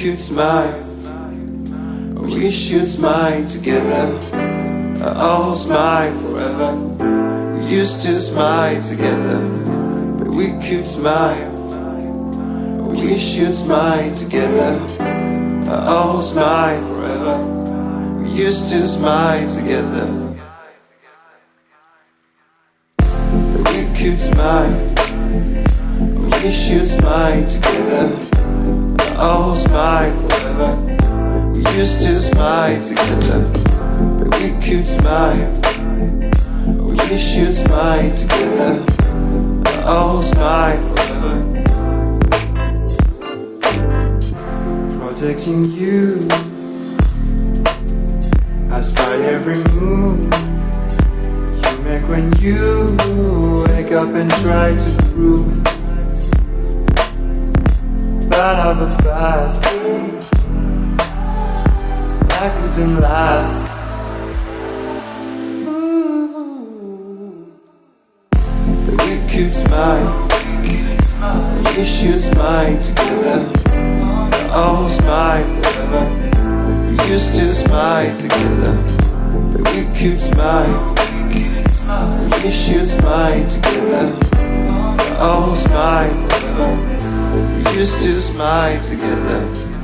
could smile, we should smile together. All smile forever. We used to smile together, but we could smile. We should smile together. All smile forever. We used to smile together, but we could smile. We should smile together. All smile forever. We used to smile together, but we could smile. We should smile together. All smile forever. Protecting you, I spy every move you make when you wake up and try to prove that of a fast I couldn't last. But we could smile. We should smile together. All smile forever. We used to smile together, but we could smile. We should smile together. All smile forever. We used to smile together.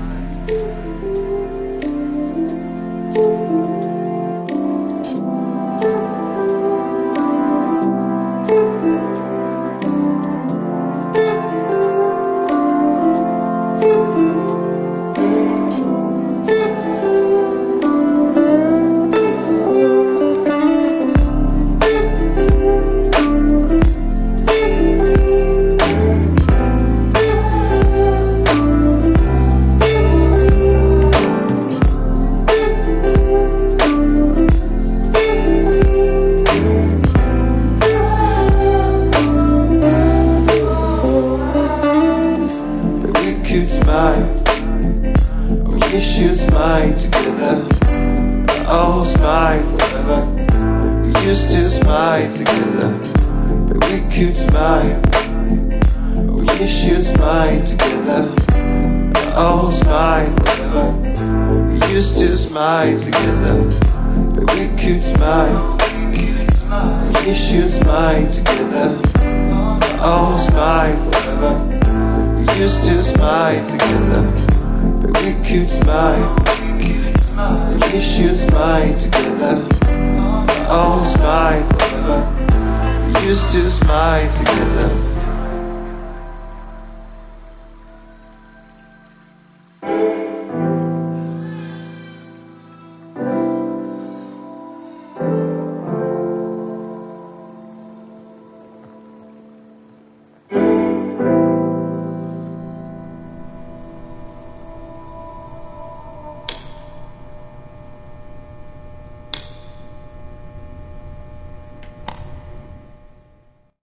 We should smile together. All smile forever. We used to smile together, but we could smile. We should smile together. All smile forever. We used to smile together, but we could smile. We should smile together. All smile forever. We used to smile together, but we could smile. We should smile together. All smile forever. We used to smile together.